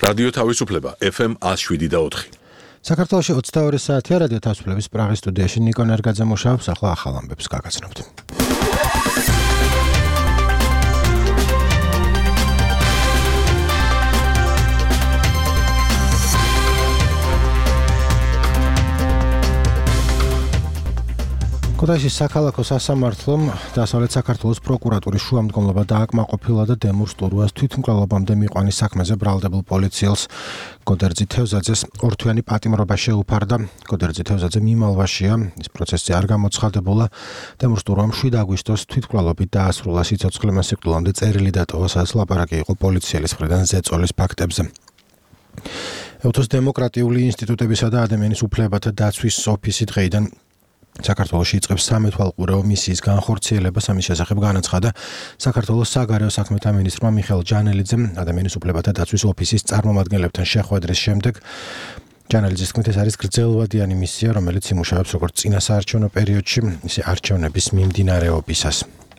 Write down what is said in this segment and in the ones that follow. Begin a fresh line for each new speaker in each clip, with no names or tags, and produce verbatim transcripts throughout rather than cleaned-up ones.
რადიო თავისუფლება ეფ ემ one oh seven და four.
საქართველოში ოცდაორი საათია რადიო თავისუფლების პრაღის სტუდიაში ნიკო ნერგაძე მუშაობს, ახლა ახალ ამბებს გაგაცნობთ. ქუთაისის საქალაქო სასამართლომ დასავლეთ საქართველოს პროკურატურის შუამდგომლობა დააკმაყოფილა და დემურ სტურუას თვითმკვლელობამდე მიყვანის საქმეზე ბრალდებულ პოლიციელს გოდერძი თევზაძეს ორთვიანი პატიმრობა შეუფარდა. გოდერძი თევზაძე მიმალვაშია, ის პროცესზე არ გამოცხადებულა. დემურ სტურუამ შვიდ აგვისტოს თვითმკვლელობით დაასრულა სიცოცხლე, სიკვდილამდე წერილი დატოვა, სადაც ლაპარაკი იყო პოლიციელის მხრიდან ზეწოლის ფაქტებზე. ეუთოს დემოკრატიული ინსტიტუტებისა და ადამიანის უფლებათა დაცვის ოფისი დღეიდან საქართველოში იწყებს სამეთვალყურეო მისიის განხორციელებას. ამის შესახებ განაცხადა საქართველოს საგარეო საქმეთა მინისტრმა მიხეილ ჯანელიძემ ადამიანის უფლებათა დაცვის ოფისის წარმომადგენლებთან შეხვედრის შემდეგ. ჯანელიძის თქმით, ეს არის გრძელვადიანი მისია, რომელიც იმუშავებს როგორც წინა საარჩევნო პერიოდში, ისე არჩევნების მიმდინარეობისას.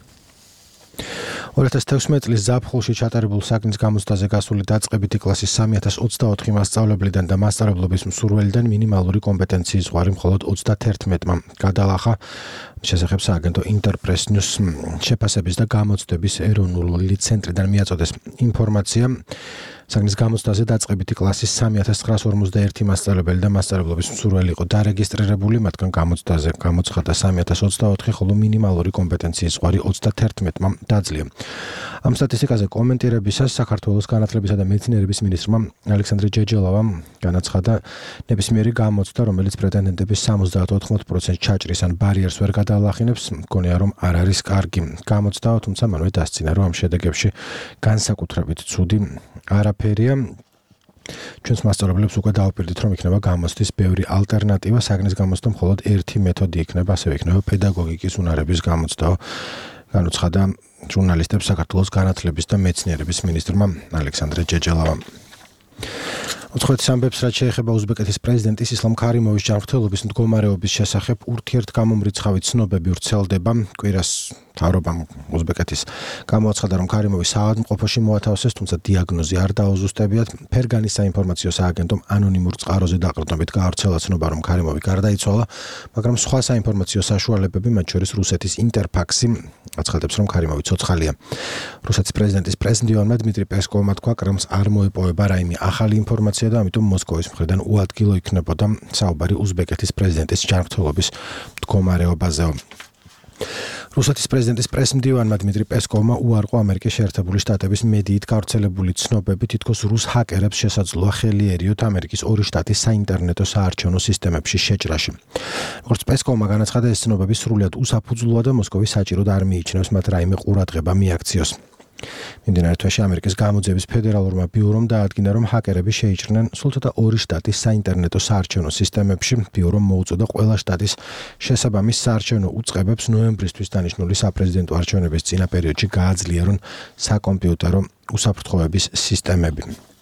ორი ათას თექვსმეტი წლის ზაფხულში ჩატარებულ საგნის გამოცდაზე გასული დაწყებითი კლასის სამი ათას ოცდაოთხი მასწავლებლიდან და მასწავლებლობის მსურველიდან მინიმალური კომპეტენციის ზღვარი მხოლოდ ოცდათერთმეტმა გადალახა. შესახებ სააგენტო ინტერპრეს ნიუს შეფასების და გამოცდების ეროვნული ცენტრიდან მიაწოდეს ინფორმაცია. საგნის გამოცდაზე დაწყებითი კლასის სამი ათას ცხრაას ორმოცდაერთი მასწავლებელი და მასწავლებლობის მსურველი იყო დარეგისტრირებული, მათგან გამოცდაზე გამოცხადდა სამი ათას ოცდაოთხი, ხოლო მინიმალური კომპეტენციის ზღვარი ოცდათერთმეტმა დაძლია. ამ სტატისტიკაზე კომენტირებისას საქართველოს განათლებისა და მეცნიერების მინისტრმა ალექსანდრე ჯეჯელავამ განაცხადა, ნებისმიერი გამოცდა, რომელიც პრეტენდენტების სამოცდაათ ოთხმოცდ პროცენტს ჩაჭრის ან ბარიერს ვერ გადაალახინებს, მგონია რომ არ არის კარგი გამოცდა, თუმცა მანვე დასცინა, რომ ამ შედეგებში განსაკუთრებით ცუდი არაფერია. ჩვენს მასწავლებლებს უკვე დაუპირდით, რომ იქნება გამოცდის ბევრი ალტერნატივა, საგნის გამოცდა მხოლოდ ერთი მეთოდი იქნება, ასევე იქნება პედაგოგიკის უნარების გამოცდა, განუცხადა ჟურნალისტებს საქართველოს განათლების და მეცნიერების მინისტრმა ალექსანდრე ჯეჯელავამ. უცხოეთის ამბებს, რაც შეეხება უზბეკეთის პრეზიდენტის ისლამ ქარიმოვის ჯანმრთელობის მდგომარეობის შესახებ ურთიერთგამომრიცხავი ცნობები ვრცელდება. კვირას მთავრობამ უზბეკეთის გამოაცხადა, რომ ქარიმოვის საავადმყოფოში მოათავსეს, თუმცა დიაგნოზი არ დაუზუსტებიათ. ფერგანის საინფორმაციო სააგენტომ ანონიმურ წყაროზე დაყრდნობით გაავრცელა ცნობა, რომ ქარიმოვი გარდაიცვალა, მაგრამ სხვა საინფორმაციო საშუალებები, მათ შორის რუსეთის ინტერფაქსი, აცხადებს, რომ ქარიმოვი ცოცხალია. რუსეთის პრეზიდენტის პრესმდივანმა დმიტრი პესკოვმა თქვა, კრემლს არ მოეპოვება რაიმე ახალი ინფორმაცია და ამიტომ მოსკოვის მხრიდან უადგილო იქნებოდა საუბარი უზბეკეთის პრეზიდენტის ჯანმრთელობის მდგომარეობაზე. რუსეთის პრეზიდენტის პრესმდივანმა დმიტრი პესკოვმა უარყო ამერიკის შეერთებული შტატების მედიით გავრცელებული ცნობები, თითქოს რუს ჰაკერებს შესაძლოა ხელი ერიოთ ამერიკის ორი შტატის საინტერნეტო საარჩევნო სისტემებში შეჭრაში. როგორც პესკოვმა განაცხადა, ეს ცნობები სრულიად უსაფუძვლოა და მოსკოვი საჭიროდ არ მიიჩნევს მათ რაიმე ყურადღება მიაქციოს. მიმდინარე თვეში ამერიკის გამოძიების ფედერალურმა ბიურომ დაადგინა, რომ ჰაკერები შეიჭრნენ სულ ორი შტატის საინტერნეტო საარჩევნო სისტემებში. ბიურომ მოუწოდა ყველა შტატის შესაბამის საარჩევნო უწყებებს ნოემბრისთვის დანიშნული საპრეზიდენტო არჩევნების წინა პერიოდში გააძლიერონ საკომპიუტერო უსაფრთხოების სისტემები.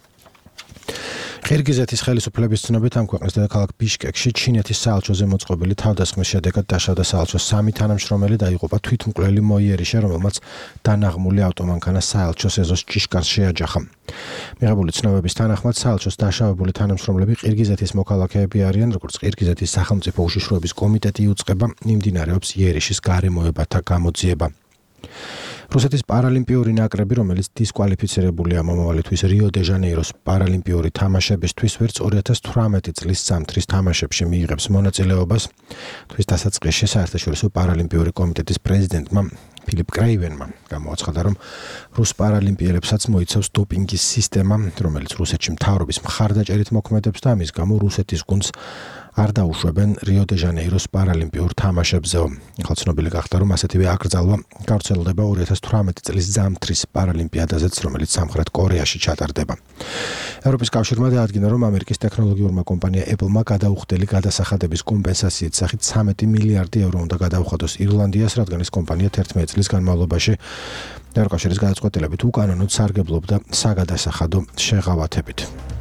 ყირგიზეთის ხელისუფლების ცნობით, ამ ქვეყნის დედაქალაქ ბიშკეკში ჩინეთის საელჩოზე მოწყობილი თავდასხმის შედეგად დაშავდა საელჩოს სამი თანამშრომელი და იყოფა თვითმკვლელი მოიერიშე, რომელმაც დანაღმული ავტომანქანა საელჩოს ეზოს ჭიშკარს შეაჯახა. მიღებული ცნობების თანახმად, საელჩოს დაშავებული თანამშრომლები ყირგიზეთის მოქალაქეები არიან, როგორც ყირგიზეთის სახელმწიფო უშიშროების კომიტეტი იუწყება, მიმდინარეობს იერიშის გარემოებათა გამოძიება. რუსეთის პარალიმპიური ნაკრები, რომელიც დისკვალიფიცირებულია მომავალი თვის რიო-დე-ჟანეიროს პარალიმპიური თამაშებისთვის, ვერც ორი ათას თვრამეტი წლის ზამთრის თამაშებში მიიღებს მონაწილეობას. თვის დასაწყისში საერთაშორისო პარალიმპიური კომიტეტის პრეზიდენტმა ფილიპ კრაივენმა გამოაცხადა, რომ რუს პარალიმპიელებსაც მოიცავს დოპინგის სისტემა, რომელიც რუსეთში მთავრობის მხარდაჭერით მოქმედებს და ამის გამო რუსეთის გუნდს არ დაუშვებენ რიო-დე-ჟანეიროს პარალიმპიურ თამაშებზეო. ახლა ცნობილი გახდა, რომ ასეთივე აკრძალვა გავრცელდება ორი ათას თვრამეტი წლის ზამთრის პარალიმპიადაზეც, რომელიც სამხრეთ კორეაში ჩატარდება. ევროპის კავშირმა დაადგინა, რომ ამერიკის ტექნოლოგიურმა კომპანია Apple-მა გადაუხდელი გადასახადების კომპენსაციით სახით ცამეტი მილიარდი ევრო უნდა გადაუხადოს ირლანდიას, რადგან ეს კომპანია თერთმეტი წლის განმავლობაში ევროკავშირის გადაწყვეტილებით უკანონოდ სარგებლობდა საგადასახადო შეღავათებით.